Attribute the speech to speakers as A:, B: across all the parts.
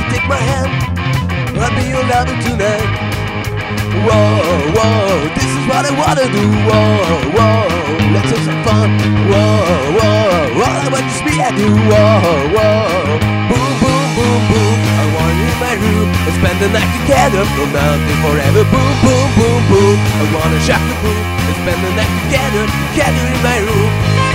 A: take my hand, I'll be your lover tonight. Whoa, whoa, this is what I wanna do. Whoa, whoa, let's have some fun. Whoa, whoa, all I want is me and you. Whoa, whoa, boom, boom, boom, boom. I want you in my room and spend the night together from now till forever. Boom, boom, boom, boom. I wanna shock the boom and spend the night together in my room.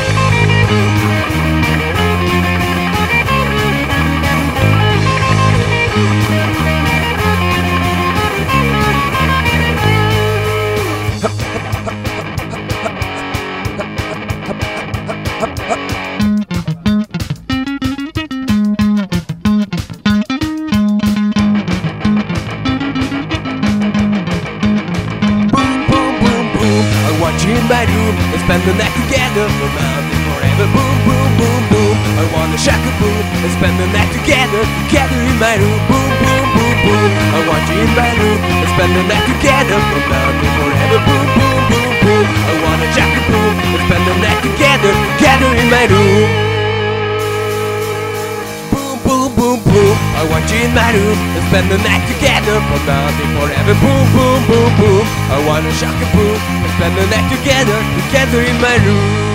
A: In my room and spend the night together from now till forever. Boom, boom, boom, boom. I wanna shock a boom and spend the night together in my room. Boom, boom, boom, boom. I want you in my room and spend the night together from now till forever. Boom, boom, boom, boom. I wanna shock a boom and spend the night together in my room. Boom, boom, boom, boom. I want you in my room and spend the night together from now till forever. Boom, boom, boom, boom. I wanna shock a boom and spend the night together in my room.